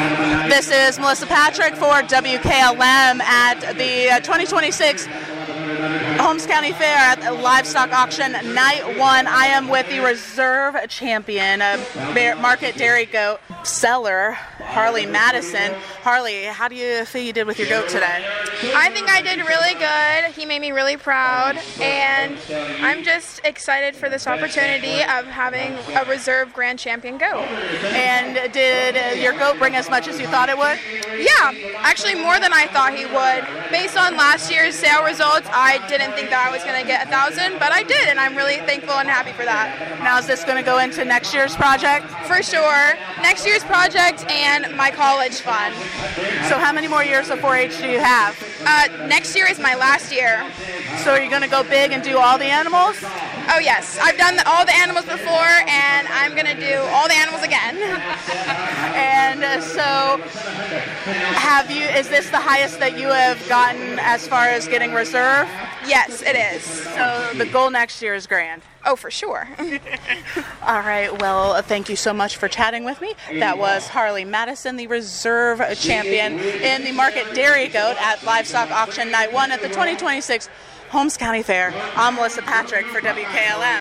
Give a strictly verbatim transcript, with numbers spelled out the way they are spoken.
This is Melissa Patrick for W K L M at the twenty twenty-six Holmes County Fair at the Livestock Auction Night one. I am with the reserve champion, a market dairy goat seller, Harley Madison. Harley, how do you feel you did with your goat today? I think I did really good. He made me really proud, and I'm just excited for this opportunity of having a reserve grand champion goat. And did your goat bring as much as you thought it would? Yeah, actually more than I thought he would. Based on last year's sale results, I didn't think that I was going to get a thousand, but I did, and I'm really thankful and happy for that. Now is this going to go into next year's project? For sure. Next year's project and my college fund. So how many more years of four H do you have? Uh, next year is my last year. So are you going to go big and do all the animals? Oh yes, I've done the, all the animals before, and I'm going to do all the animals again. And uh, so have you, is this the highest that you have gotten as far as getting reserve? Yes, it is. So the goal next year is grand. Oh, for sure. All right, well, thank you so much for chatting with me. That was Harley Madison, the reserve champion in the market dairy goat at Livestock Auction Night one at the twenty twenty-six Holmes County Fair. I'm Melissa Patrick for W K L M.